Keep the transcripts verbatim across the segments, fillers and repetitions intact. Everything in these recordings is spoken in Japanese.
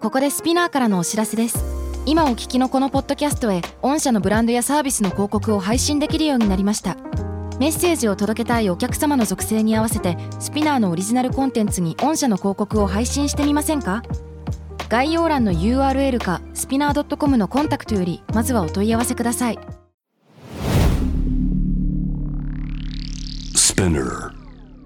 ここでスピナーからのお知らせです。今お聞きのこのポッドキャストへ御社のブランドやサービスの広告を配信できるようになりました。メッセージを届けたいお客様の属性に合わせてスピナーのオリジナルコンテンツに御社の広告を配信してみませんか？概要欄の ユーアールエル かスピナー ドットコム のコンタクトよりまずはお問い合わせください。スピナー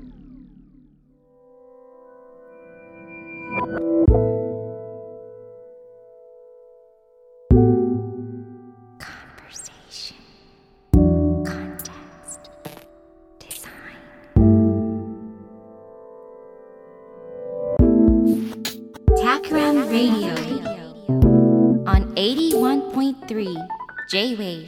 Radio on エイティワンポイントスリー J-Wave。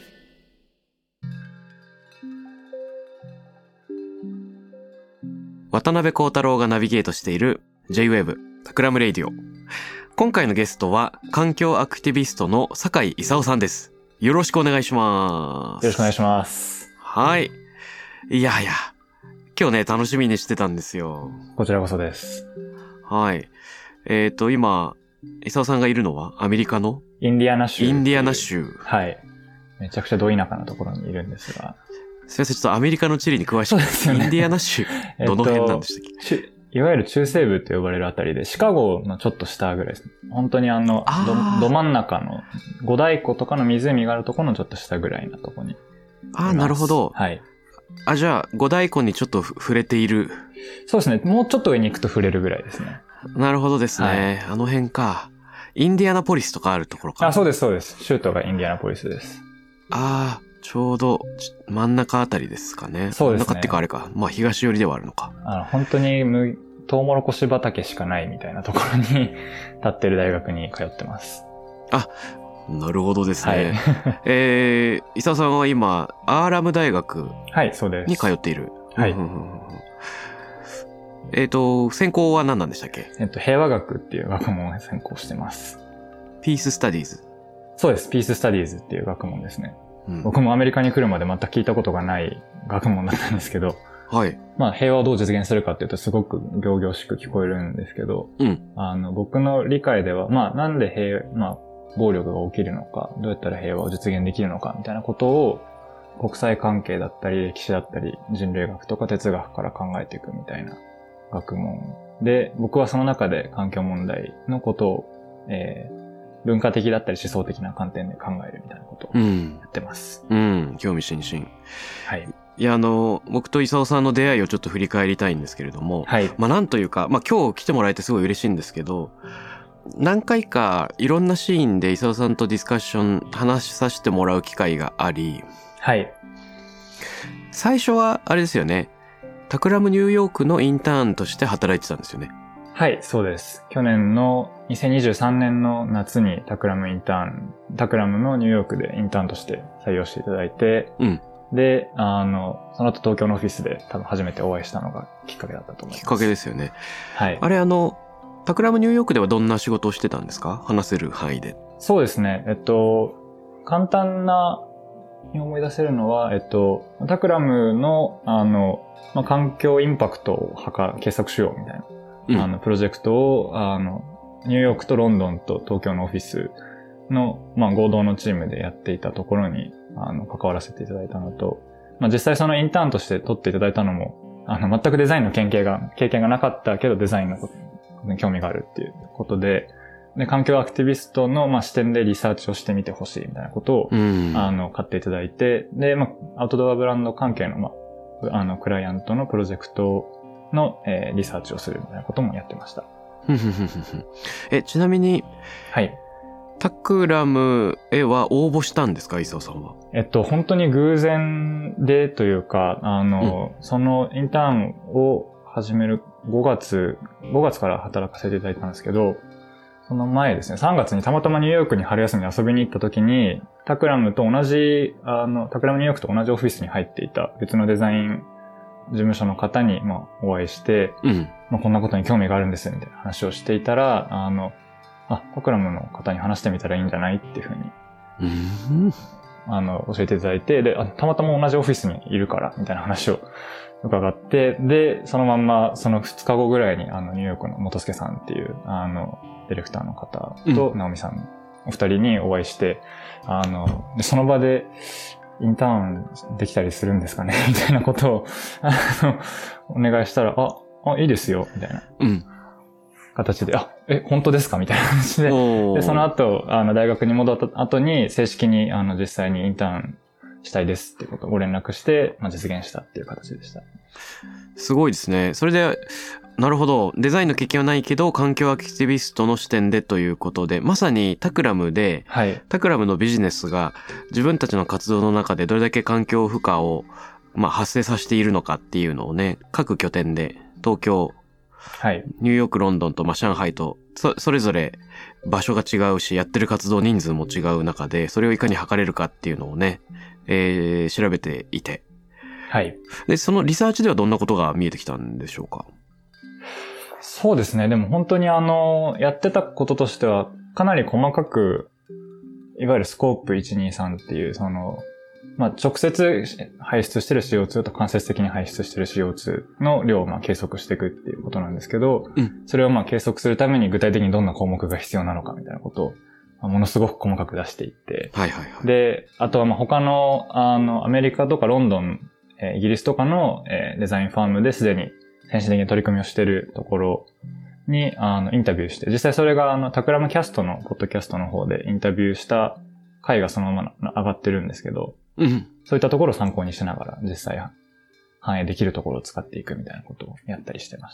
渡辺幸太郎がナビゲートしている J-Wave タクラムレイディオ。今回のゲストは環境アクティビストの酒井功さんです。よろしくお願いします。 よろしくお願いします。 はい。いやいや、今日ね楽しみにしてたんですよ。 こちらこそです。 はい。えっと今功さんがいるのはアメリカのインディアナ州。 インディアナ州。 はい。めちゃくちゃど田舎なところにいるんですが。 すいません、ちょっとアメリカの地理に詳しくない。そうですよね。インディアナ州、どの辺なんでしたっけ？えっと、 いわゆる中西部と呼ばれるあたりで、シカゴのちょっと下ぐらいです。本当にあの、あど、ど真ん中の、五大湖とかの湖があるところのちょっと下ぐらいなところに。 ああ、なるほど。 はい。 あ、じゃあ、五大湖にちょっと触れている。 そうですね。もうちょっと上に行くと触れるぐらいですね。 なるほどですね。はい、あの辺か。インディアナポリスとかあるところか。 あ、そうです、そうです。州都がインディアナポリスです。 ああ、ちょうど真ん中あたりですかね。 そうですね。 真ん中っていうかあれか。まあ東寄りではあるのか。 あの、本当にむ、トウモロコシ畑しかないみたいなところに立ってる大学に通ってます。 あ、なるほどですね。はい、えー、功さんは今、アーラム大学に通っている。 はい。 えっと、専攻は何なんでしたっけ？ えっと、平和学っていう学問を専攻してます。 ピーススタディーズ。 そうです。ピーススタディーズっていう学問ですね。うん、僕もアメリカに来るまで全く聞いたことがない学問だったんですけど。 はい。 まあ、平和をどう実現するかっていうとすごく仰々しく聞こえるんですけど。 うん。 あの、僕の理解では、まあ、なんで平、まあ、暴力が起きるのか、どうやったら平和を実現できるのかみたいなことを、国際関係だったり、歴史だったり、人類学とか哲学から考えていくみたいな学問で、僕はその中で環境問題のことを、えー、文化的だったり思想的な観点で考えるみたいなことをやってます。 うん、うん、興味津々。 はい。 いや、あの、僕と功さんの出会いをちょっと振り返りたいんですけれども、 はい。 まあなんというか、まあ今日来てもらえてすごい嬉しいんですけど、何回かいろんなシーンで功さんとディスカッション話させてもらう機会があり、 はい。 最初はあれですよね。タクラムニューヨークのインターンとして働いてたんですよね。 はい、そうです。去年のにせんにじゅうさんねんの夏にタクラムインターン、タクラムのニューヨークでインターンとして採用していただいて、 うん。 で、あの、その後東京のオフィスで多分初めてお会いしたのがきっかけだったと思います。 きっかけですよね。 はい。 あれあの、タクラムニューヨークではどんな仕事をしてたんですか？話せる範囲で。 そうですね。えっと、簡単なに思い出せるのは、えっと、タクラムの、あの、まあ、環境インパクトを測、計測しようみたいな、うん、あの、プロジェクトを、あの、ニューヨークとロンドンと東京のオフィスの、まあ、合同のチームでやっていたところに、あの、関わらせていただいたのと、まあ、実際そのインターンとして取っていただいたのも、あの、全くデザインの研究が、経験がなかったけどデザインのことに興味があるっていうことで、で、環境アクティビストの、まあ、視点でリサーチをしてみてほしいみたいなことを、うん、あの、買っていただいて、で、まあ、アウトドアブランド関係の、まあ、あの、クライアントのプロジェクトの、えー、リサーチをするみたいなこともやってました。 え、ちなみに、 はい。 タクラムへは応募したんですか、功さんは。 えっと、本当に偶然でというか、あの、うん、そのインターンを始めるごがつ、ごがつから働かせていただいたんですけど、その前ですね、さんがつにたまたまニューヨークに春休みに遊びに行った時に、タクラムと同じ、あの、タクラムニューヨークと同じオフィスに入っていた別のデザイン事務所の方に、まあ、お会いして、 うん、 まあ、こんなことに興味があるんです、みたいな話をしていたら、あの、あ、タクラムの方に話してみたらいいんじゃないっていうふうに、 うん、 あの、教えていただいて、で、あ、たまたま同じオフィスにいるから、みたいな話を伺って、で、そのまんま、そのふつかごぐらいに、あの、ニューヨークの元助さんっていう、あの、 ディレクターの方と、直美さん、お二人にお会いして、あの、でその場で、インターンできたりするんですかねみたいなことを、あの、お願いしたら、あ、あ、いいですよ、みたいな。うん。形で、あ、え、本当ですかみたいな話で。で、その後、あの、大学に戻った後に、正式に、あの、実際にインターンしたいですっていうことをご連絡して、まあ、実現したっていう形でした。 すごいですね。それで、なるほど。デザインの経験はないけど、環境アクティビストの視点でということで、まさにタクラムで、はい、タクラムのビジネスが自分たちの活動の中でどれだけ環境負荷を、まあ、発生させているのかっていうのをね、各拠点で、東京、はい、ニューヨーク、ロンドンと、まあ、上海と、そ、それぞれ場所が違うし、やってる活動人数も違う中で、それをいかに測れるかっていうのをね、えー、調べていて。はい。で、そのリサーチではどんなことが見えてきたんでしょうか？ そうですね。でも本当にあの、やってたこととしては、かなり細かく、いわゆるスコープいち、に、さんっていう、その、まあ、直接排出してる シーオーツー と間接的に排出してる シーオーツー の量をまあ計測していくっていうことなんですけど、うん、それをまあ計測するために具体的にどんな項目が必要なのかみたいなことを、まあ、ものすごく細かく出していって、はいはいはい、で、あとはまあ他の、あの、アメリカとかロンドン、えー、イギリスとかの、えー、デザインファームですでに先進的に取り組みをしているところに、あの、インタビューして、実際それがあの、タクラムキャストのポッドキャストの方でインタビューした回がそのまま上がってるんですけど、うん、そういったところを参考にしながら実際反映できるところを使っていくみたいなことをやったりしてました。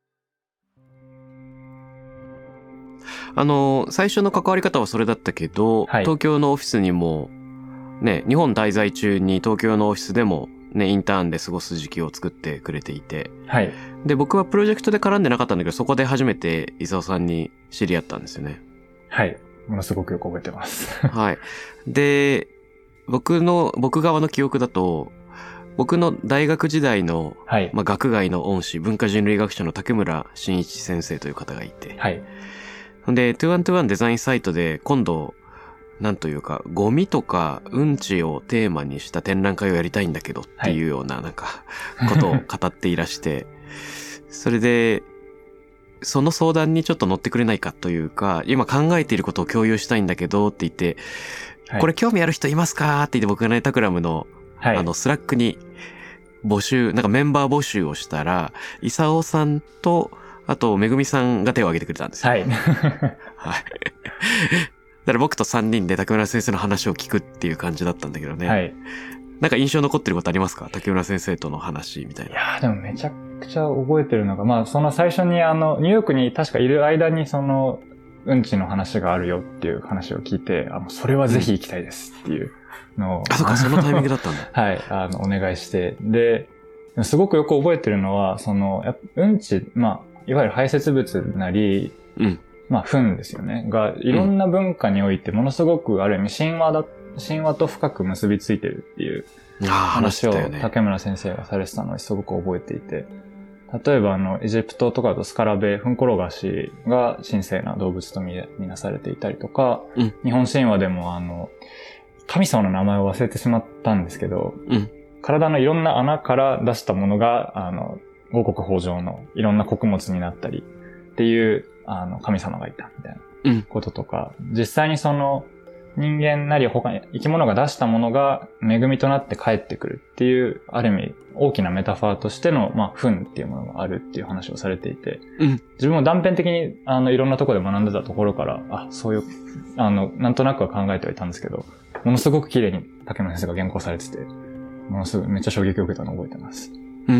あの、最初の関わり方はそれだったけど、はい、東京のオフィスにも、ね、日本滞在中に東京のオフィスでもね、インターンで過ごす時期を作ってくれていて、はい。で、僕はプロジェクトで絡んでなかったんだけど、そこで初めて伊沢さんに知り合ったんですよね。 はい。ものすごくよく覚えてます。 はい。で、僕の、僕側の記憶だと、僕の大学時代の、はい、まあ、学外の恩師、文化人類学者の竹村真一先生という方がいて、はい。で、にじゅういちにじゅういちデザインサイトで今度、なんというか、ゴミとかうんちをテーマにした展覧会をやりたいんだけどっていうような、なんか、ことを語っていらして、それで、その相談にちょっと乗ってくれないかというか、今考えていることを共有したいんだけどって言って、はい、これ興味ある人いますかって言って僕がね、タクラムの、はい、あの、スラックに募集、なんかメンバー募集をしたら、イサオさんと、あと、めぐみさんが手を挙げてくれたんですよ。はい。はい。だから僕とさんにんで竹村先生の話を聞くっていう感じだったんだけどね。はい。なんか印象残ってることありますか？竹村先生との話みたいな。 いやーでもめちゃくちゃ覚えてるのが、まあその最初にあの、ニューヨークに確かいる間にその、うんちの話があるよっていう話を聞いて、あ、もうそれはぜひ行きたいですっていうのを。うん、 あ、そっか、そのタイミングだったんだ。 はい、あの、お願いして。で、すごくよく覚えてるのは、その、やうんち、まあ、いわゆる排泄物なり、うん、まあ、糞ですよね。が、いろんな文化において、ものすごく、ある意味、神話だ、神話と深く結びついてるっていう話を、竹村先生がされてたのをすごく覚えていて、例えば、あの、エジプトとかだとスカラベ、フンコロガシが神聖な動物とみなされていたりとか、うん、日本神話でも、あの、神様の名前を忘れてしまったんですけど、うん、体のいろんな穴から出したものが、あの、五穀豊穣のいろんな穀物になったりっていう、あの、神様がいたみたいなこととか、うん、実際にその、人間なり他に生き物が出したものが恵みとなって帰ってくるっていう、ある意味大きなメタファーとしての、まあ、糞っていうものがあるっていう話をされていて、うん、自分も断片的に、あの、いろんなところで学んでたところから、あ、そういう、あの、なんとなくは考えてはいたんですけど、ものすごく綺麗に竹村先生が原稿されてて、ものすごくめっちゃ衝撃を受けたのを覚えてます。 うん。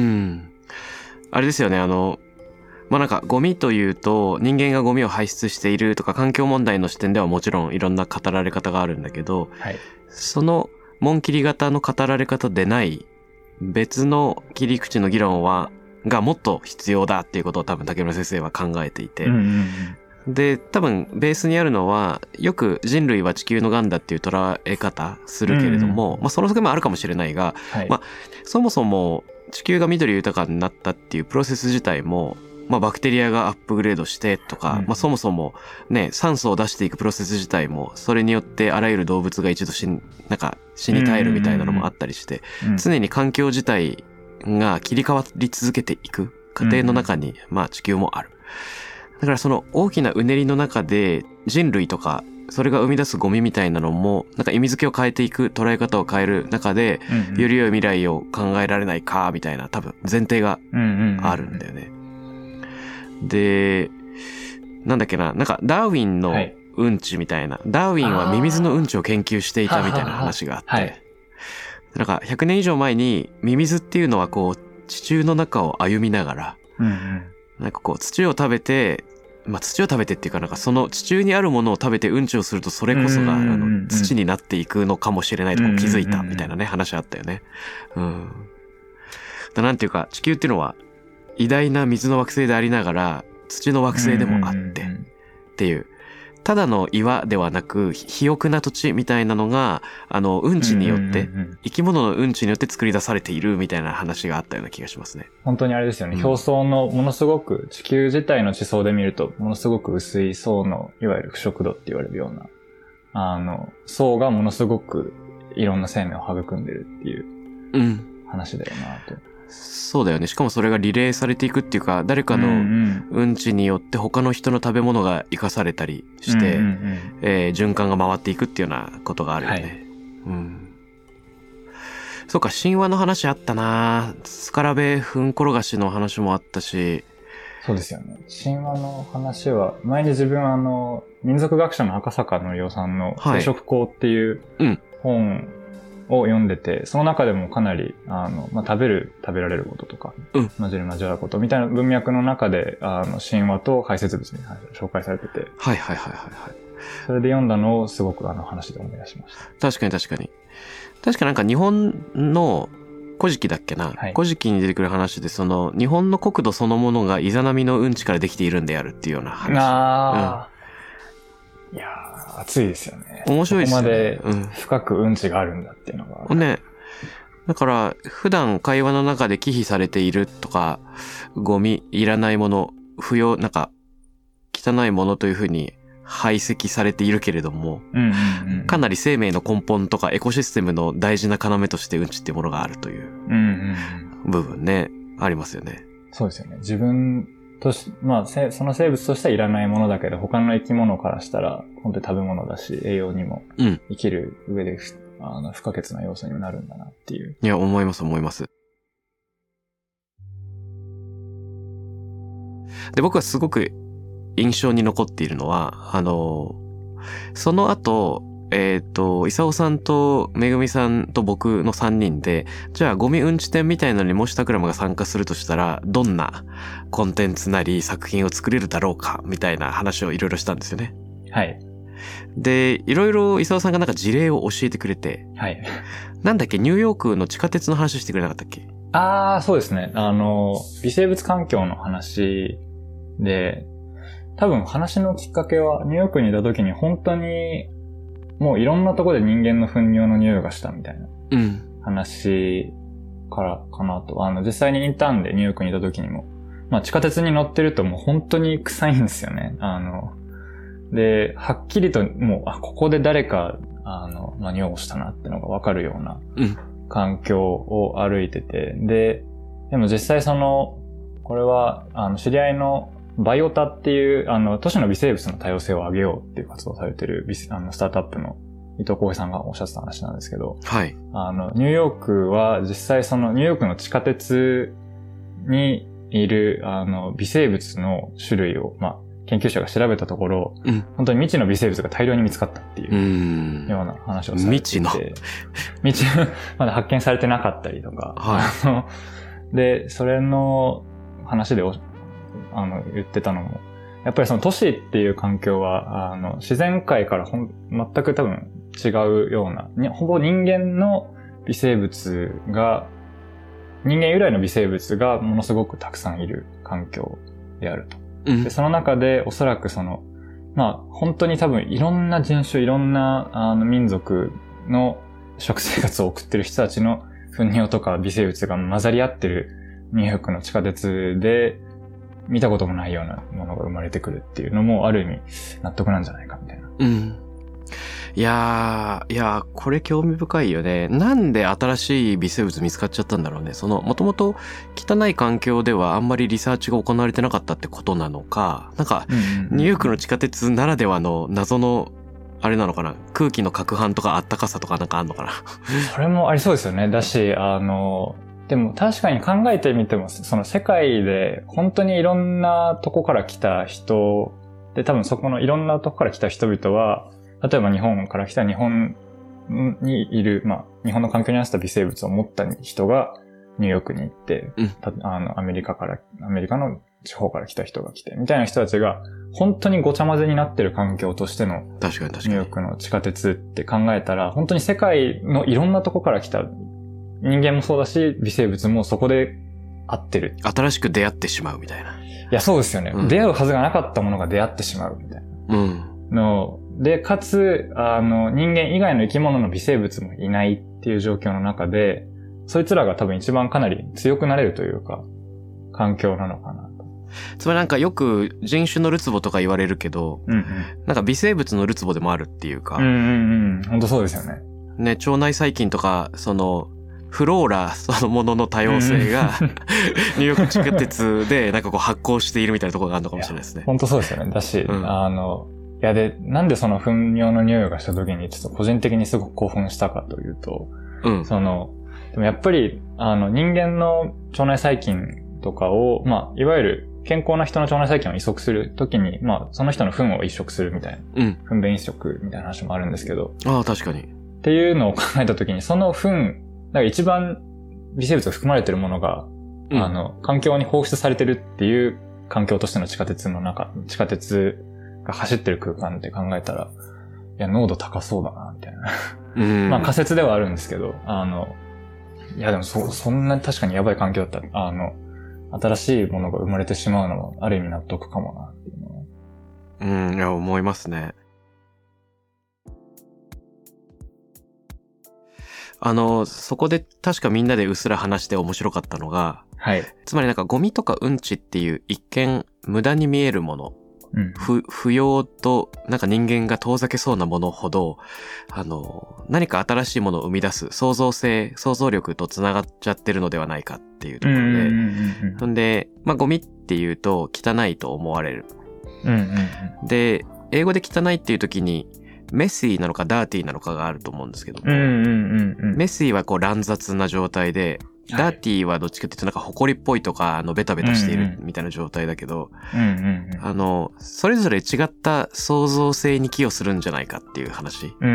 あれですよね、あの、まあ、なんかゴミというと人間がゴミを排出しているとか環境問題の視点ではもちろんいろんな語られ方があるんだけど、はい、その紋切り型の語られ方でない別の切り口の議論はがもっと必要だっていうことを多分竹村先生は考えていて、うんうんうん、で多分ベースにあるのはよく人類は地球の癌だっていう捉え方するけれども、うんうん、まあ、その側面もあるかもしれないが、はい、まあ、そもそも地球が緑豊かになったっていうプロセス自体もまあ、バクテリアがアップグレードしてとか、うん、まあ、そもそもね、酸素を出していくプロセス自体も、それによってあらゆる動物が一度死に、なんか死に絶えるみたいなのもあったりして、うんうんうん、常に環境自体が切り替わり続けていく過程の中に、うんうん、まあ地球もある。 だからその大きなうねりの中で人類とかそれが生み出すゴミみたいなのもなんか意味付けを変えていく、捉え方を変える中で、うんうん、より良い未来を考えられないかみたいな多分前提があるんだよね。で、なんだっけな、なんかダーウィンのうんちみたいな、はい、ダーウィンはミミズのうんちを研究していたみたいな話があって、はい、なんかひゃくねん以上前にミミズっていうのはこう地中の中を歩みながら、うんうん、なんかこう土を食べて、まあ土を食べてっていうかなんかその地中にあるものを食べてうんちをするとそれこそがあの土になっていくのかもしれないと気づいたみたいなね話あったよね。うん。だなんていうか地球っていうのは偉大な水の惑星でありながら土の惑星でもあってっていう、ただの岩ではなく肥沃な土地みたいなのがあのうんちによって生き物のうんちによって作り出されているみたいな話があったような気がしますね。 本当にあれですよね、うん、表層のものすごく地球自体の地層で見るとものすごく薄い層のいわゆる腐食土って言われるようなあの層がものすごくいろんな生命を育んでるっていう話だよなと、うん、 そうだよね。しかもそれがリレーされていくっていうか、誰かのうんちによって他の人の食べ物が生かされたりして、うんうんうん、えー、循環が回っていくっていうようなことがあるよね。はい、うん。そうか、神話の話あったな。スカラベフン転がしの話もあったし。 そうですよね。神話の話は、前に自分あの、民族学者の赤坂のりおさんの生殖法っていう本を読んでて、その中でもかなり、あの、まあ、食べる、食べられることとか、うん、混じる混じらことみたいな文脈の中で、あの、神話と排泄物に紹介されてて。 はいはいはいはいはい。 それで読んだのをすごくあの話で思い出しました。 確かに確かに。確かなんか日本の古事記だっけな、はい、古事記に出てくる話で、その、日本の国土そのものがイザナミのうんちからできているんであるっていうような話。 あー。うん、いやー、熱いですよね。 面白いですよね。 ここまで深くうんちがあるんだっていうのが。 うん、ね。だから、普段会話の中で忌避されているとか、ゴミ、いらないもの、不要、なんか、汚いものというふうに排斥されているけれども、うんうんうん、かなり生命の根本とかエコシステムの大事な要としてうんちっていうものがあるという部分ね、うんうん、ありますよね。 そうですよね。自分とし、まあ、その生物としてはいらないものだけど、他の生き物からしたら本当に食べ物だし、栄養にも生きる上で、うん、あの不可欠な要素にもなるんだなっていう。 いや、思います思います。で、僕はすごく印象に残っているのは、あの、その後、えっと、イサオさんとめぐみさんと僕のさんにんで、じゃあゴミうんち店みたいなのにもしタクラムが参加するとしたら、どんなコンテンツなり作品を作れるだろうか、みたいな話をいろいろしたんですよね。 はい。 で、いろいろイサオさんがなんか事例を教えてくれて、 はい。 なんだっけ、ニューヨークの地下鉄の話してくれなかったっけ？ ああ、そうですね。あの、微生物環境の話で、多分話のきっかけはニューヨークにいた時に本当にもういろんなところで人間の糞尿の匂いがしたみたいな話からかなと。あの実際にインターンでニューヨークにいた時にも、まあ地下鉄に乗ってるともう本当に臭いんですよね。あの、で、はっきりともう、あ、ここで誰か、あの、まあ、尿をしたなってのがわかるような環境を歩いてて、うん、で、でも実際その、これは、あの、知り合いのバイオタっていう、あの、都市の微生物の多様性を上げようっていう活動をされてる、あの、スタートアップの伊藤浩平さんがおっしゃってた話なんですけど、 はい。 あの、ニューヨークは実際その、ニューヨークの地下鉄にいる、あの、微生物の種類を、まあ、研究者が調べたところ、うん、本当に未知の微生物が大量に見つかったっていうような話をされていて、 未知の未知まだ発見されてなかったりとか、はい、でそれの話であの言ってたのも、やっぱりその都市っていう環境はあの自然界からほん全く多分違うような、ほぼ人間の微生物が人間由来の微生物がものすごくたくさんいる環境であると。でその中でおそらくその、まあ本当に多分いろんな人種、いろんなあの民族の食生活を送ってる人たちの糞尿とか微生物が混ざり合ってるニューヨークの地下鉄で見たこともないようなものが生まれてくるっていうのもある意味納得なんじゃないかみたいな。 うん。 いやー、いやー、これ興味深いよね。なんで新しい微生物見つかっちゃったんだろうね。その、もともと汚い環境ではあんまりリサーチが行われてなかったってことなのか、なんか、ニューヨークの地下鉄ならではの謎の、あれなのかな、空気の攪拌とかあったかさとかなんかあんのかな。 それもありそうですよね。だし、あの、でも確かに考えてみても、その世界で本当にいろんなとこから来た人で、多分そこのいろんなとこから来た人々は、例えば日本から来た日本にいる、まあ、日本の環境に合わせた微生物を持った人がニューヨークに行って、 うん、 あの、アメリカから、アメリカの地方から来た人が来て、みたいな人たちが、本当にごちゃ混ぜになってる環境としての、 確かに確かに。 ニューヨークの地下鉄って考えたら、本当に世界のいろんなとこから来た人間もそうだし、微生物もそこで合ってる。 新しく出会ってしまうみたいな。いや、そうですよね。うん、出会うはずがなかったものが出会ってしまうみたいな。 うん。 の、で、かつ、あの、人間以外の生き物の微生物もいないっていう状況の中で、そいつらが多分一番かなり強くなれるというか、環境なのかな。 つまりなんかよく人種のるつぼとか言われるけど、うんうん、なんか微生物のるつぼでもあるっていうか。 うんうんうん。本当そうですよね。 ね、腸内細菌とか、その、フローラそのものの多様性が、うん、ニューヨーク地下鉄でなんかこう発酵しているみたいなところがあるのかもしれないですね。 本当そうですよね。だし、うん、あの、いやで、なんでその糞尿の匂いがした時にちょっと個人的にすごく興奮したかというと、うん、その、でもやっぱり、あの、人間の腸内細菌とかを、まあ、いわゆる健康な人の腸内細菌を移植するときに、まあ、その人の糞を移植するみたいな。うん。糞便移植みたいな話もあるんですけど。 ああ、確かに。 っていうのを考えたときに、その糞、だから一番微生物が含まれているものが、うん、あの、環境に放出されてるっていう環境としての地下鉄の中、地下鉄が走ってる空間って考えたら、いや、濃度高そうだな、みたいな。うん、まあ仮説ではあるんですけど、あの、いやでもそ、そんなに確かにやばい環境だったら、あの、新しいものが生まれてしまうのも、ある意味納得かもな、っていうのは。 うん、いや、思いますね。あの、そこで確かみんなでうっすら話して面白かったのが、はい。つまりなんかゴミとかうんちっていう一見無駄に見えるもの、うん、不、不要となんか人間が遠ざけそうなものほど、あの、何か新しいものを生み出す創造性、想像力と繋がっちゃってるのではないかっていうところで、そんで、まあゴミっていうと汚いと思われる。うんうんうん、で、英語で汚いっていう時に、メッシーなのかダーティーなのかがあると思うんですけども、うんうんうんうん、メッシーはこう乱雑な状態で、ダーティーはどっちかっていうとなんか埃っぽいとか、あの、ベタベタしているみたいな状態だけど、うんうんうん、あの、それぞれ違った創造性に寄与するんじゃないかっていう話。 うん、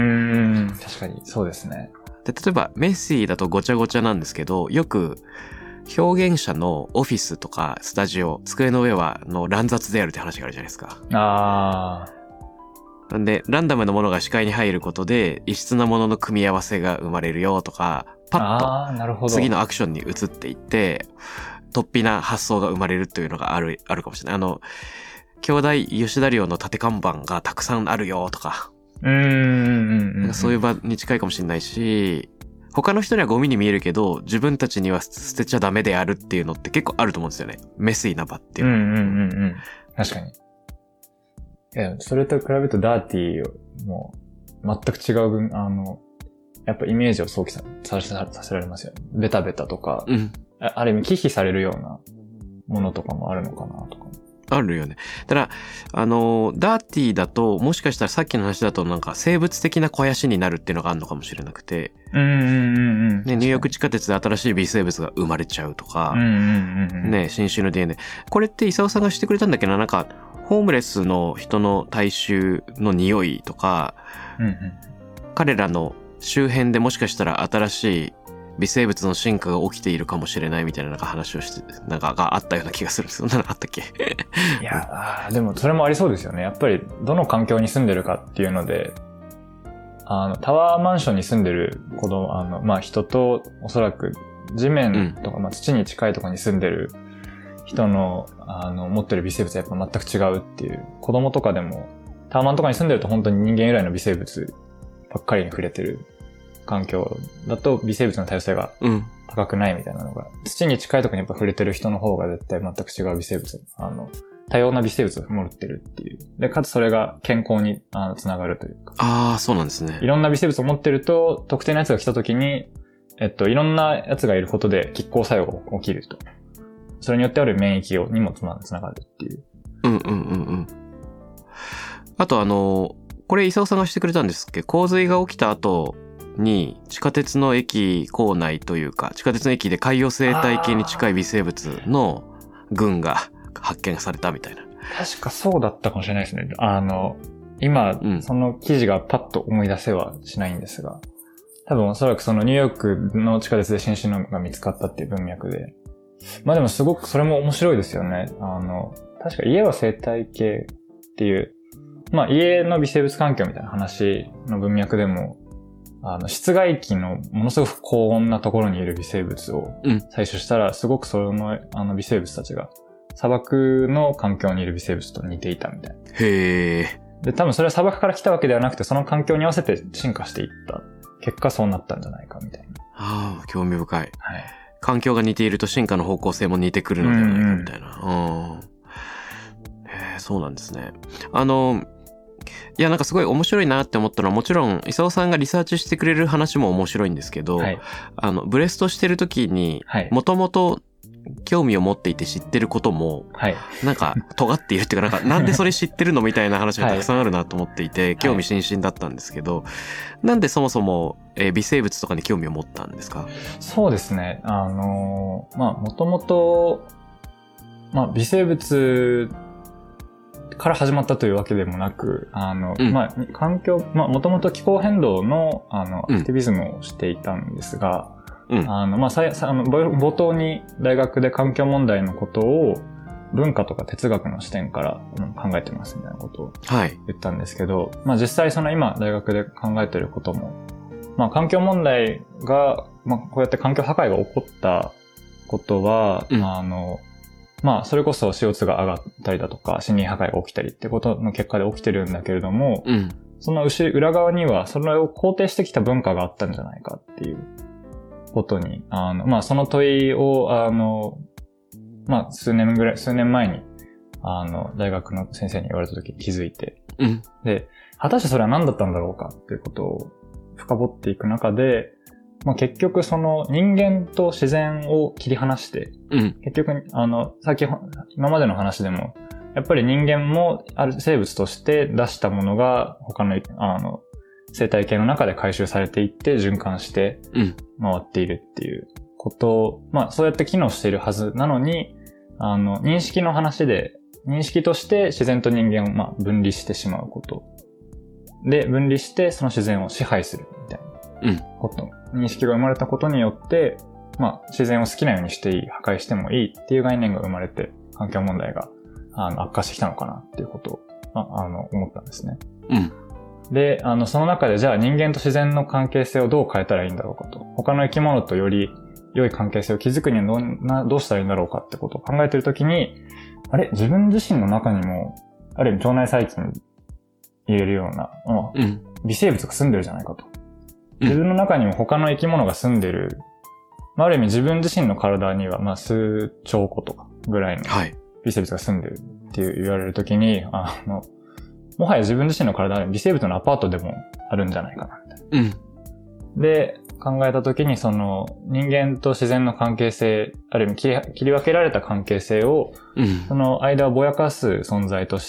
確かにそうですね。 で、例えばメッシーだとごちゃごちゃなんですけど、よく表現者のオフィスとかスタジオ、机の上はの乱雑であるって話があるじゃないですか。あー。なんで、ランダムなものが視界に入ることで、異質なものの組み合わせが生まれるよとか、パッと次のアクションに移っていって、突飛な発想が生まれるというのがある、あるかもしれない。あの、兄弟吉田寮の縦看板がたくさんあるよとか、うーん、そういう場に近いかもしれないし、他の人にはゴミに見えるけど、自分たちには捨てちゃダメであるっていうのって結構あると思うんですよね。メスイな場っていう。うんうんうんうん。 確かに。いや、それと比べるとダーティーも全く違う分、あの、やっぱイメージを想起させさせられますよね。ベタベタとか、うん、あ, ある意味忌避されるようなものとかもあるのかなとか。 あるよね。ただ、あの、ダーティーだと、もしかしたらさっきの話だとなんか生物的な肥やしになるっていうのがあるのかもしれなくて、うんうんうんうん、ね、ニューヨーク地下鉄で新しい微生物が生まれちゃうとか、うんうんうんうん、ね、新種の ディーエヌエー。これって伊沢さんがしてくれたんだけど、なんか、ホームレスの人の体臭の匂いとか、うんうん、彼らの周辺でもしかしたら新しい微生物の進化が起きているかもしれないみたいななんか話をして、なんかがあったような気がするんですよ。そんなのあったっけいや、でもそれもありそうですよね。やっぱりどの環境に住んでるかっていうので、あの、タワーマンションに住んでる子供、あの、まあ、人とおそらく地面とか、うん、まあ、土に近いところに住んでる人の、あの、持ってる微生物はやっぱ全く違うっていう。子供とかでも、タワマンとかに住んでると本当に人間由来の微生物ばっかりに触れてる環境だと微生物の多様性が高くないみたいなのが、うん、土に近いところにやっぱ触れてる人の方が絶対全く違う微生物、あの、 多様な微生物を持ってるっていう。で、かつそれが健康にあのつながるというか。 ああ、そうなんですね。 いろんな微生物を持ってると、特定のやつが来た時に、えっと、いろんなやつがいることで拮抗作用が起きると。それによってある免疫にもつながるっていう。 うんうんうんうん。あとあの、これ、伊沢さんがしてくれたんですっけど、洪水が起きた後に地下鉄の駅構内というか、地下鉄の駅で海洋生態系に近い微生物の群が発見されたみたいな。 確かそうだったかもしれないですね。あの、今、うん、その記事がパッと思い出せはしないんですが、多分おそらくそのニューヨークの地下鉄で新種のが見つかったっていう文脈で。まあでもすごくそれも面白いですよね。あの、確か家は生態系っていう、まあ家の微生物環境みたいな話の文脈でも、あの、室外機のものすごく高温なところにいる微生物を採取したら、すごくその、あの微生物たちが砂漠の環境にいる微生物と似ていたみたいな。 へー。 で、多分それは砂漠から来たわけではなくて、その環境に合わせて進化していった結果そうなったんじゃないかみたいな。 ああ、興味深い。はい。 環境が似ていると進化の方向性も似てくるのではないかみたいな。うんうん、へえ、そうなんですね。あの、いやなんかすごい面白いなって思ったのはもちろん伊沢さんがリサーチしてくれる話も面白いんですけど、はい、あのブレストしてる時にもともと興味を持っていて知ってることも、はい、なんか尖っているっていうかなんかなんでそれ知ってるのみたいな話がたくさんあるなと思っていて、はい、興味津々だったんですけど、なんでそもそも、えー、微生物とかに興味を持ったんですか？ そうですね。あのー、まあもともとまあ微生物から始まったというわけでもなく、あの、うん、まあ、環境、まあ、もともと気候変動の、あの、アクティビズムをしていたんですが、うん、あの、まあ、さ、さ、あの、冒頭に大学で環境問題のことを文化とか哲学の視点から考えてますみたいなことを言ったんですけど、はい、まあ、実際その今大学で考えてることも、まあ、環境問題が、まあ、こうやって環境破壊が起こったことは、うん、あの、まあ、それこそ シーオーツー が上がったりだとか、森林破壊が起きたりってことの結果で起きてるんだけれども、うん、その後裏側には、それを肯定してきた文化があったんじゃないかっていうことに、あの、まあ、その問いを、あの、まあ、数年ぐらい、数年前に、あの、大学の先生に言われた時に気づいて、うん、で、果たしてそれは何だったんだろうかっていうことを深掘っていく中で、まあ、結局その人間と自然を切り離して、うん、結局あのさっき今までの話でもやっぱり人間もある生物として出したものが他のあの生態系の中で回収されていって循環して回っているっていうことを、うん、まあそうやって機能しているはずなのに、あの認識の話で認識として自然と人間をまあ分離してしまうことで、分離してその自然を支配するみたいなこと、うん、認識が生まれたことによって、まあ、自然を好きなようにしていい、破壊してもいいっていう概念が生まれて、環境問題があの悪化してきたのかなっていうことを、あ、あの思ったんですね。うん。で、あのその中でじゃあ人間と自然の関係性をどう変えたらいいんだろうかと、他の生き物とより良い関係性を築くにはどんなどうしたらいいんだろうかってことを考えているときに、あれ、自分自身の中にもある意味腸内細菌に入れるような、うん、微生物が住んでるじゃないかと。自分の中にも他の生き物が住んでる。まあ、ある意味自分自身の体には、まあ、数兆個とかぐらいの微生物が住んでるっていう言われるときに、あの、もはや自分自身の体は微生物のアパートでもあるんじゃないかな、みたいな。うん。で、考えたときに、その、人間と自然の関係性、ある意味切り、切り分けられた関係性を、うん、その間をぼやかす存在として、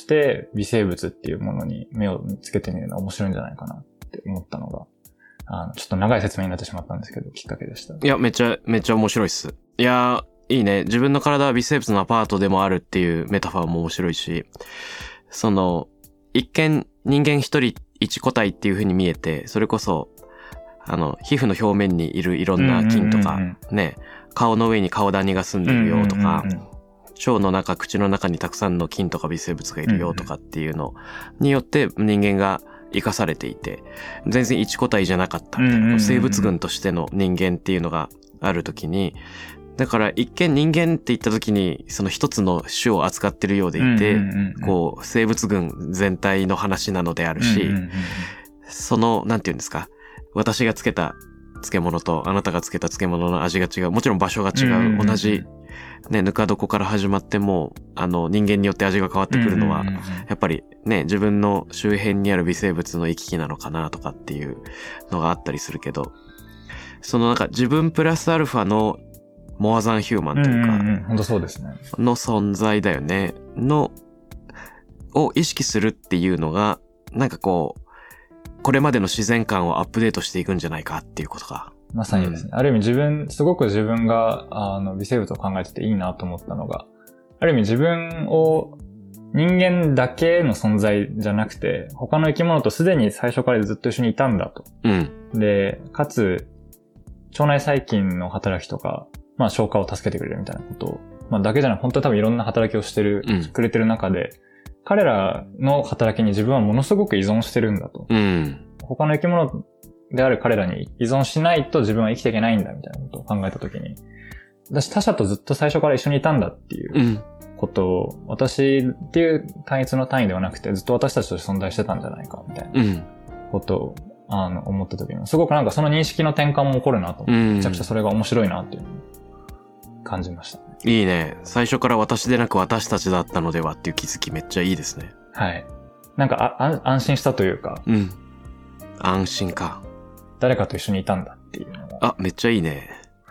微生物っていうものに目をつけてみるのは面白いんじゃないかなって思ったのが、あの、ちょっと長い説明になってしまったんですけど、きっかけでした。 いや、めっちゃ、めっちゃ面白いっす。いやー、いいね。自分の体は微生物のアパートでもあるっていうメタファーも面白いし、その、一見人間一人一個体っていう風に見えて、それこそ、あの、皮膚の表面にいるいろんな菌とか、うんうんうんうん、ね、顔の上に顔ダニが住んでるよとか、うんうんうんうん、腸の中、口の中にたくさんの菌とか微生物がいるよとかっていうのによって人間が生かされていて、全然一個体じゃなかったみたいな、うんうんうん、生物群としての人間っていうのがあるときに、だから一見人間って言ったときにその一つの種を扱ってるようでいて、うんうんうん、こう生物群全体の話なのであるし、うんうんうん、そのなんていうんですか、私がつけた漬物とあなたが漬けた漬物の味が違う。もちろん場所が違う。 うんうんうん、 同じ、ね、ぬか床から始まっても、あの、人間によって味が変わってくるのは、 うんうんうんうん、 やっぱりね、自分の周辺にある微生物の行き来なのかなとかっていうのがあったりするけど、そのなんか自分プラスアルファのモアザンヒューマンというか、 うんうんうん、本当そうですね。 の存在だよね。の、を意識するっていうのが、なんかこう、これまでの自然観をアップデートしていくんじゃないかっていうことか。 まさにですね。うん、ある意味自分、すごく自分が、あの、微生物を考えてていいなと思ったのが、ある意味自分を人間だけの存在じゃなくて、他の生き物とすでに最初からずっと一緒にいたんだと。 うん。 で、かつ、腸内細菌の働きとか、まあ消化を助けてくれるみたいなことを、まあだけじゃない、本当に多分いろんな働きをしてる、うん、くれてる中で、彼らの働きに自分はものすごく依存してるんだと。 うん。 他の生き物である彼らに依存しないと自分は生きていけないんだみたいなことを考えたときに、私他者とずっと最初から一緒にいたんだっていうことを、うん、私っていう単一の単位ではなくてずっと私たちとして存在してたんじゃないかみたいなことを、うん、あの思ったときに、すごくなんかその認識の転換も起こるなと思って、うん、めちゃくちゃそれが面白いなっていうのを感じました。 いいね。最初から私でなく私たちだったのではっていう気づきめっちゃいいですね。 はい。なんかあ安心したというか。 うん。安心か。 誰かと一緒にいたんだっていうのが。 あ、めっちゃいいね。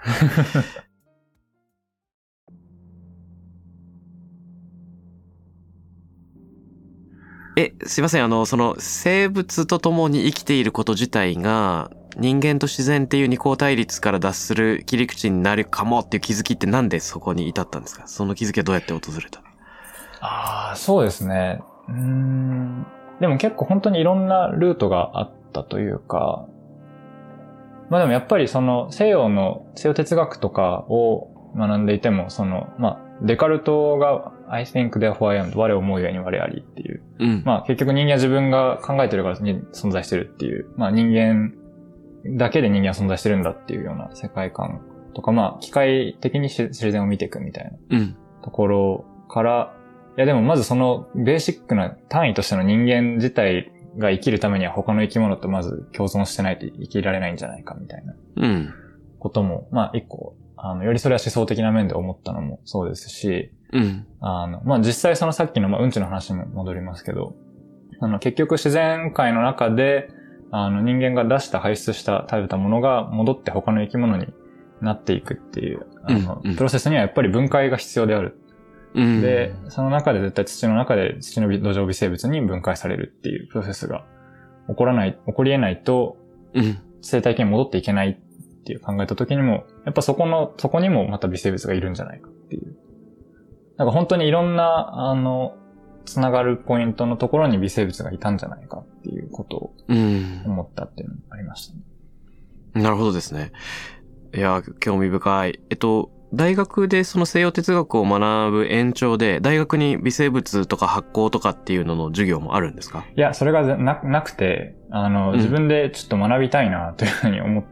え、すいません。あの、その生物と共に生きていること自体が人間と自然っていう二項対立から脱する切り口になるかもっていう気づきってなんでそこに至ったんですか？その気づきはどうやって訪れた？ ああ、そうですね。うーん。でも結構本当にいろんなルートがあったというか、まあでもやっぱりその西洋の西洋哲学とかを学んでいても、その、まあデカルトが I think therefore I am 我を思うように我ありっていう、 うん、 まあ結局人間は自分が考えてるからに存在してるっていう、まあ人間だけで人間は存在してるんだっていうような世界観とか、まあ機械的に自然を見ていくみたいなところから、いやでもまずそのベーシックな単位としての人間自体が生きるためには他の生き物とまず共存してないと生きられないんじゃないかみたいなことも、うん、まあ一個、あの、よりそれは思想的な面で思ったのもそうですし、 うん、 あの、まあ実際そのさっきのまあうんちの話にも戻りますけど、あの結局自然界の中で、あの人間が出した排出した食べたものが戻って他の生き物になっていくっていう、あの、うんうん、プロセスにはやっぱり分解が必要である。 うん、 で、その中で絶対土の中で土の土壌微生物に分解されるっていうプロセスが起こらない、起こり得ないと、生態系に戻っていけないっていう考えた時にも、やっぱそこの、そこにもまた微生物がいるんじゃないかっていう。なんか本当にいろんな、あの、つながるポイントのところに微生物がいたんじゃないかっていうことを思ったっていうのがありましたね。 うん、なるほどですね。いや、興味深い。えっと、大学でその西洋哲学を学ぶ延長で、大学に微生物とか発酵とかっていうのの授業もあるんですか？ いや、それが な, なくて、あの、自分でちょっと学びたいなというふうに思って、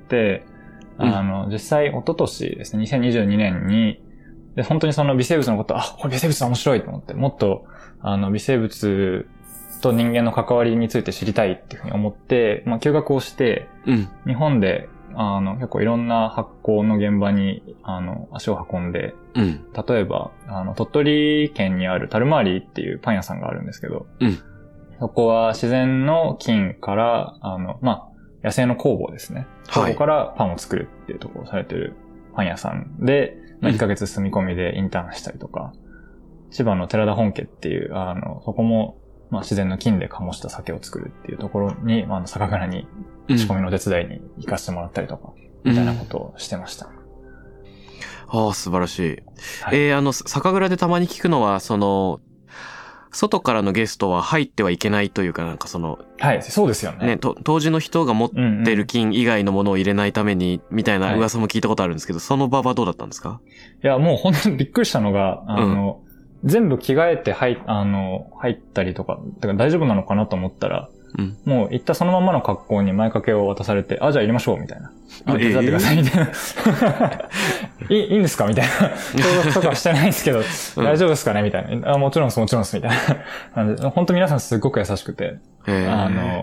うん、あの、実際一昨年ですね、にせんにじゅうにねんに、で、本当にその微生物のこと、あ、これ微生物面白いと思って、もっと、あの、微生物と人間の関わりについて知りたいっていうふうに思って、まあ、休学をして、 うん、 日本で、あの、結構いろんな発酵の現場に、あの、足を運んで、 うん、 例えば、あの、鳥取県にあるタルマーリーっていうパン屋さんがあるんですけど、 うん、 そこは自然の菌から、あの、まあ、野生の酵母ですね。 はい。 そこからパンを作るっていうところをされてるパン屋さんで、まあ、いっかげつ住み込みでインターンしたりとか、うん、千葉の寺田本家っていう、あの、そこも、まあ、自然の菌で醸した酒を作るっていうところに、まあ、酒蔵に仕込みの手伝いに行かせてもらったりとか、うん、みたいなことをしてました。 ああ、素晴らしい。はい、えー、あの、酒蔵でたまに聞くのは、その、外からのゲストは入ってはいけないというか、なんかその、 はい、そうですよね。 ね、と当時の人が持ってる菌以外のものを入れないために、みたいな噂も聞いたことあるんですけど、はい、その場はどうだったんですか？ いや、もう本当にびっくりしたのが、あの、うん、全部着替えて入、あの、入ったりとか、だから大丈夫なのかなと思ったら、 うん、 もう行ったそのままの格好に前掛けを渡されて、あ、じゃあ入れましょう、みたいな。あ、手伝ってください、みたいな。いい、いいんですかみたいな。登録とかしてないんですけど、うん、大丈夫ですかねみたいな。あ、もちろんです、もちろんです、みたいな。なんで本当皆さんすごく優しくて、あの、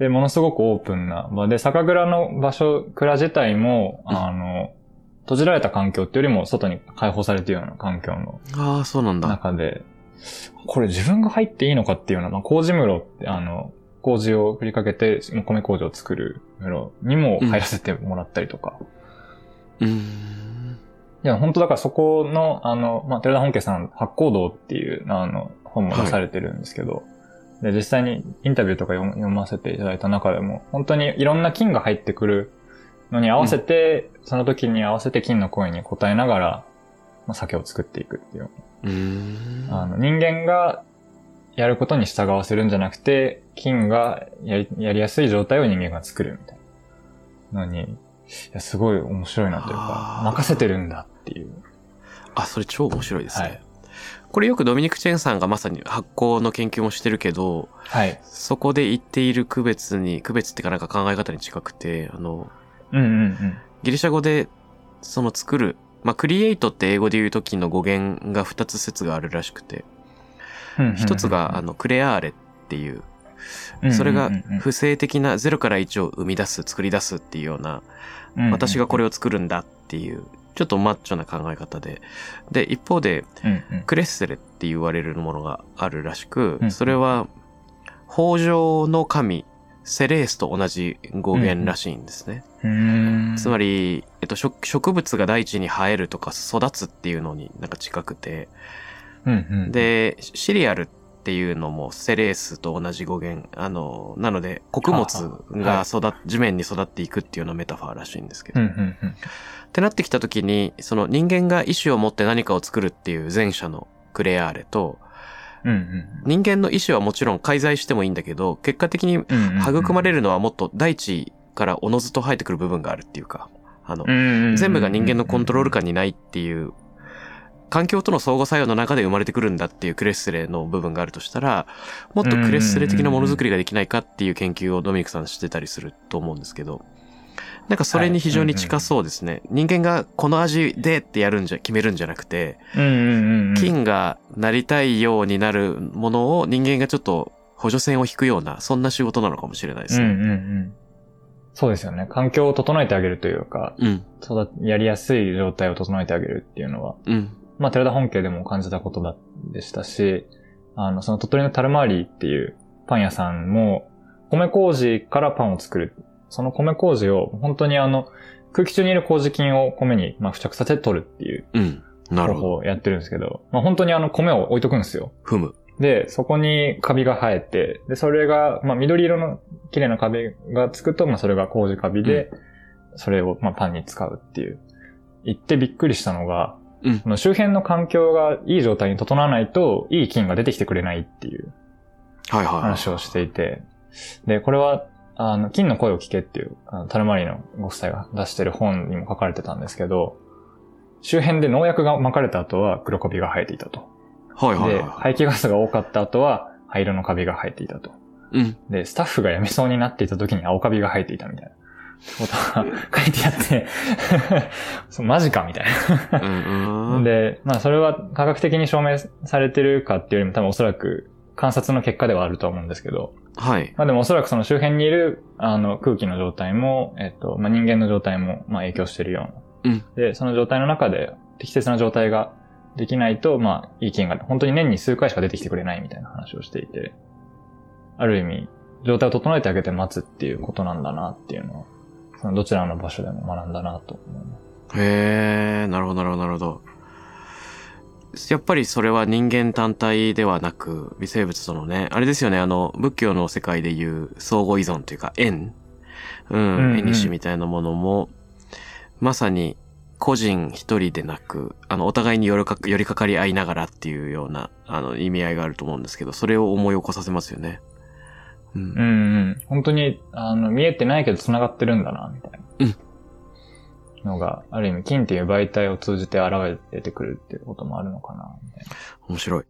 で、ものすごくオープンな場で、酒蔵の場所、蔵自体も、 うん、 あの、閉じられた環境っていうよりも外に開放されているような環境のああ、そうなんだ。 中で、これ自分が入っていいのかっていうような、まあ、麹室って、あの、麹を振りかけて米麹を作る室にも入らせてもらったりとか。 うん。うーんいや、本当だからそこの、あの、まあ、寺田本家さん、八甲道っていう、あの、本も出されてるんですけど、はい、で、実際にインタビューとか読読ませていただいた中でも、本当にいろんな菌が入ってくるのに合わせて、うん、その時に合わせて菌の声に応えながら、まあ、酒を作っていくっていう。 うーんあの、人間がやることに従わせるんじゃなくて、菌がやり、やりやすい状態を人間が作るみたいなのに、いや、すごい面白いなというか、任せてるんだっていう。 あ、それ超面白いですね。 はい、 これよくドミニク・チェンさんがまさに発酵の研究もしてるけど、 はい。 そこで言っている区別に、区別っていうかなんか考え方に近くて、あの、 うんうんうん。 ギリシャ語で、その作る、まあ、クリエイトって英語で言うときの語源が二つ説があるらしくて、一つが、あの、クレアーレっていう、それが不正的なゼロからいちを生み出す、作り出すっていうような、私がこれを作るんだっていう、ちょっとマッチョな考え方で。で、一方で、クレッセレって言われるものがあるらしく、それは、豊穣の神、セレースと同じ語源らしいんですね。つまり、えっと、植物が大地に生えるとか育つっていうのになんか近くて、で、シリアルっていうのもセレースと同じ語源。あの、なので、穀物が育っ、はい、地面に育っていくっていうようなメタファーらしいんですけど。ってなってきたときに、その人間が意志を持って何かを作るっていう前者のクレアーレと、 うんうん、 人間の意志はもちろん介在してもいいんだけど、結果的に育まれるのはもっと大地からおのずと生えてくる部分があるっていうか、あの、全部が人間のコントロール下にないっていう、環境との相互作用の中で生まれてくるんだっていうクレッスレの部分があるとしたら、もっとクレッスレ的なものづくりができないかっていう研究をドミニクさんしてたりすると思うんですけど、なんかそれに非常に近そうですね。はい、人間がこの味でってやるんじゃ、決めるんじゃなくて、菌がなりたいようになるものを人間がちょっと補助線を引くような、そんな仕事なのかもしれないですね。 うんうんうん、そうですよね。環境を整えてあげるというか、 うん、 育やりやすい状態を整えてあげるっていうのは、 うん、 まあ、寺田本家でも感じたことだでしたし、あの、その鳥取のタルマーリーっていうパン屋さんも、米麹からパンを作る。その米麹を本当にあの、空気中にいる麹菌を米にまあ付着させて取るっていう方法をやってるんですけど、うん、まあ本当にあの米を置いとくんですよ。 踏む。 で、そこにカビが生えて、で、それが、まあ緑色の綺麗なカビがつくと、まあそれが麹カビで、うん、それをまあパンに使うっていう。言ってびっくりしたのが、うん、周辺の環境がいい状態に整わないと、いい菌が出てきてくれないっていう話をしていて、で、これは、あの、菌の声を聞けっていう、あのタルマリーのご夫妻が出してる本にも書かれてたんですけど、周辺で農薬が撒かれた後は黒カビが生えていたと。 はいはいはい。 で、排気ガスが多かった後は灰色のカビが生えていたと。 うん。 で、スタッフが辞めそうになっていた時に青カビが生えていたみたいなことが書いてあってそう、マジかみたいなうん。で、まあそれは科学的に証明されてるかっていうよりも多分おそらく観察の結果ではあると思うんですけど。 はい。 まあでもおそらくその周辺にいる、あの、空気の状態も、えっと、まあ人間の状態も、まあ影響しているような。うん。 で、その状態の中で適切な状態ができないと、まあ、いい菌が本当に年に数回しか出てきてくれないみたいな話をしていて、ある意味、状態を整えてあげて待つっていうことなんだなっていうのを、そのどちらの場所でも学んだなと思います。 へー、なるほどなるほどなるほど。やっぱりそれは人間単体ではなく、微生物とのね、あれですよね、あの、仏教の世界でいう相互依存というか、縁うん、うんうん、縁西みたいなものも、まさに個人一人でなく、あの、お互いに寄りか、寄りかかり合いながらっていうような、あの、意味合いがあると思うんですけど、それを思い起こさせますよね。 うん。うんうん。本当に、あの、見えてないけど繋がってるんだな、みたいな。 うん。 のが、ある意味、菌っていう媒体を通じて現れてくるっていうこともあるのかな、みたいな。 面白い。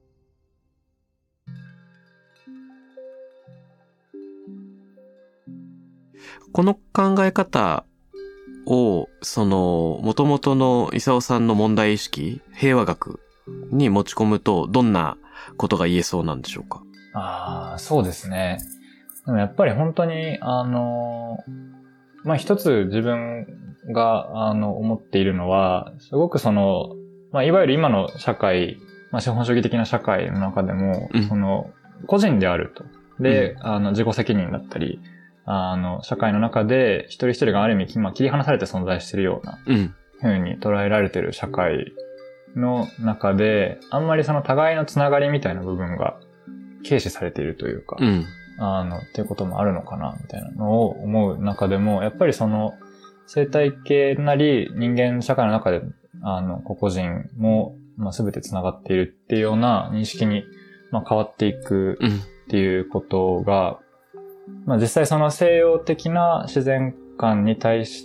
この考え方を、その、元々の伊沢さんの問題意識、平和学に持ち込むと、どんなことが言えそうなんでしょうか？ ああ、そうですね。 でもやっぱり本当に、あの、まあ、一つ自分が、あの、思っているのは、すごくその、まあ、いわゆる今の社会、まあ、資本主義的な社会の中でも、 うん、 その、個人であると。で、 うん、 あの、自己責任だったり、あの、社会の中で一人一人がある意味、まあ、切り離されて存在しているような、 うん、 風に捉えられている社会の中で、あんまりその互いのつながりみたいな部分が軽視されているというか、 うん、 あの、っていうこともあるのかな、みたいなのを思う中でも、やっぱりその、生態系なり人間社会の中で、あの、個々人も、まあ、全て繋がっているっていうような認識に、まあ、変わっていくっていうことが、うん、まあ、実際その西洋的な自然観に対して、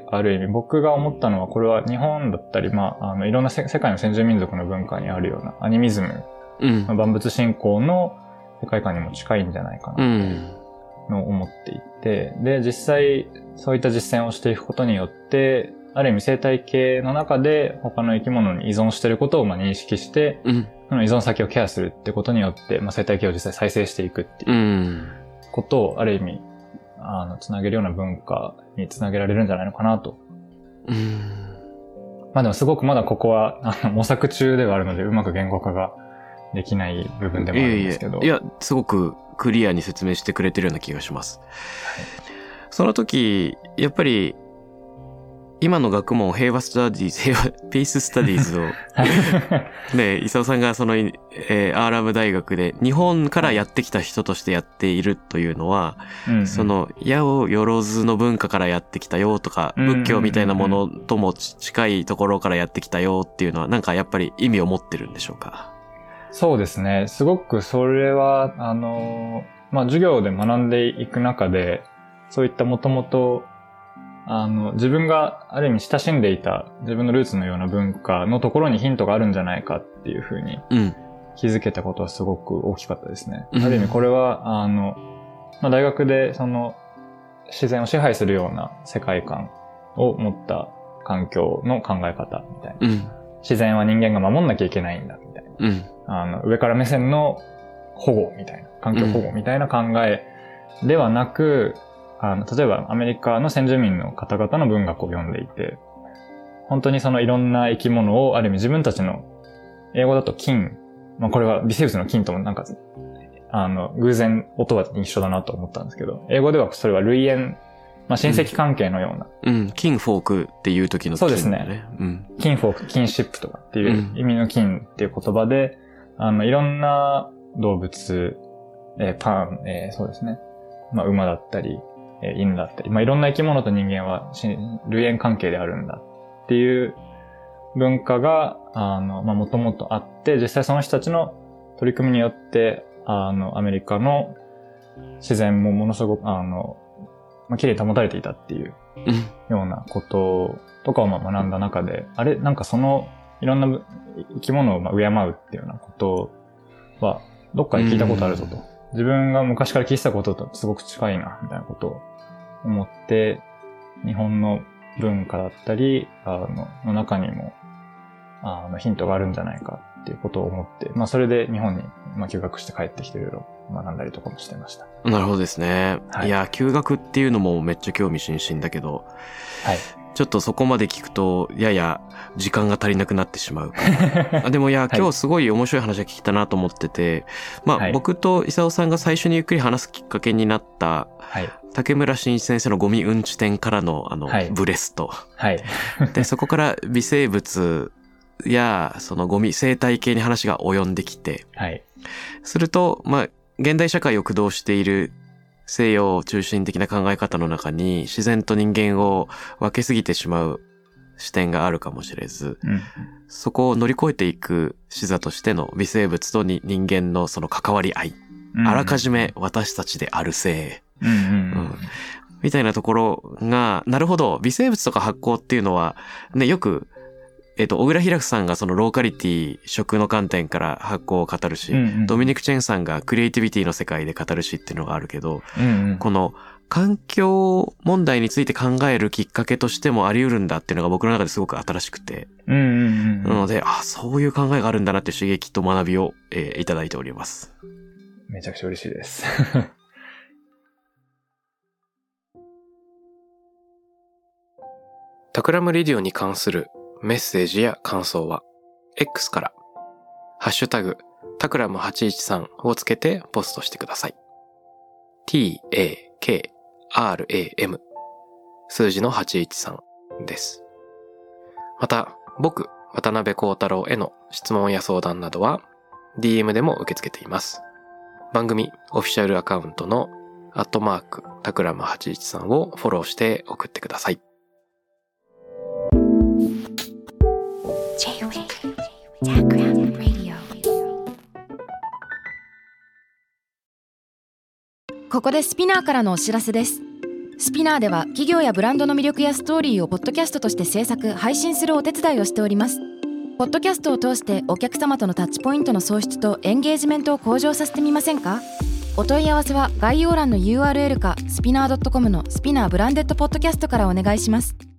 ある意味僕が思ったのは、これは日本だったり、まあ、あの、いろんな世界の先住民族の文化にあるようなアニミズム、うん、万物信仰の世界観にも近いんじゃないかな、と思っていて、うん、で、実際、そういった実践をしていくことによって、ある意味生態系の中で他の生き物に依存していることをまあ認識して、うん、その依存先をケアするってことによって、まあ、生態系を実際再生していくっていうことを、ある意味、あの、つなげるような文化につなげられるんじゃないのかなと。うん、まあでもすごくまだここはあの模索中ではあるので、うまく言語化ができない部分でもあるんですけど。 いやいや、いやすごくクリアに説明してくれてるような気がします。はい、その時、やっぱり、今の学問、平和スタディーズ、平和、ピーススタディーズを、ね、伊沢さんがその、えー、アーラム大学で日本からやってきた人としてやっているというのは、うんうん、その、矢をよずの文化からやってきたよとか、仏教みたいなものとも近いところからやってきたよっていうのは、なんかやっぱり意味を持ってるんでしょうか？ そうですね。すごくそれは、あの、まあ、授業で学んでいく中で、そういったもともと、あの、自分がある意味親しんでいた自分のルーツのような文化のところにヒントがあるんじゃないかっていうふうに気づけたことはすごく大きかったですね。うん、ある意味これは、あの、まあ、大学でその自然を支配するような世界観を持った環境の考え方みたいな。うん、自然は人間が守んなきゃいけないんだみたいな。うん、あの、上から目線の保護みたいな、環境保護みたいな考えではなく、あの、例えばアメリカの先住民の方々の文学を読んでいて、本当にそのいろんな生き物をある意味自分たちの、英語だと菌、まあこれは微生物の菌ともなんか、あの、偶然音は一緒だなと思ったんですけど、英語ではそれは類縁、まあ親戚関係のような。 うん、うん、キンフォークっていう時の菌、ね。 そうですね。うん。キンフォーク、キンシップとかっていう意味の菌っていう言葉で、あの、いろんな動物、えー、パン、えー、そうですね。まあ馬だったり、犬だったり、まあ、いろんな生き物と人間は類縁関係であるんだっていう文化が、あの、まあ、もともとあって、実際その人たちの取り組みによって、あの、アメリカの自然もものすごく、あの、まあ、綺麗に保たれていたっていうようなこととかをまあ学んだ中で、あれ、なんかその、いろんな生き物をまあ敬うっていうようなことは、どっかで聞いたことあるぞと。自分が昔から聞いてたこととすごく近いな、みたいなことを思って、日本の文化だったり、あの、の中にも、あの、ヒントがあるんじゃないかっていうことを思って、まあ、それで日本に、まあ、休学して帰ってきていろいろ学んだりとかもしてました。 なるほどですね。はい、いや、休学っていうのもめっちゃ興味津々だけど、はい。ちょっとそこまで聞くと、やや時間が足りなくなってしまうあ。でもいや、今日すごい面白い話が聞けたなと思ってて、まあ、はい、僕と伊沢さんが最初にゆっくり話すきっかけになった、はい、竹村真一先生のゴミうんち点からのあの、はい、ブレスト。はい、で、そこから微生物やそのゴミ生態系に話が及んできて、はい、すると、まあ、現代社会を駆動している西洋中心的な考え方の中に自然と人間を分けすぎてしまう視点があるかもしれず、うん、そこを乗り越えていく視座としての微生物とに人間のその関わり合い、うん、あらかじめ私たちであるせい、うんうんうんみたいなところが、なるほど、微生物とか発酵っていうのは、ね、よく、えっと、小倉秀夫さんがそのローカリティ、食の観点から発酵を語るし、うんうん、ドミニク・チェンさんがクリエイティビティの世界で語るしっていうのがあるけど、うんうん、この環境問題について考えるきっかけとしてもあり得るんだっていうのが僕の中ですごく新しくて、うんうんうん、なので、あ、そういう考えがあるんだなって刺激と学びを、えー、いただいております。 めちゃくちゃ嬉しいです。 タクラムレディオに関するメッセージや感想は X からハッシュタグタクラムはちいちさんをつけてポストしてください。 ティー エー ケー アール エー エム 数字のはちいちさんです。また僕渡辺幸太郎への質問や相談などは ディーエム でも受け付けています。番組オフィシャルアカウントのアットマークタクラムはちいちさんをフォローして送ってください。 J-Wave Background Radio。 ここでスピナーからのお知らせです。スピナーでは企業やブランドの魅力やストーリーをポッドキャストとして制作・配信するお手伝いをしております。ポッドキャストを通してお客様とのタッチポイントの創出とエンゲージメントを向上させてみませんか？お問い合わせは概要欄の ユーアールエル かスピナー ドットコム のスピナーブランデッドポッドキャストからお願いします。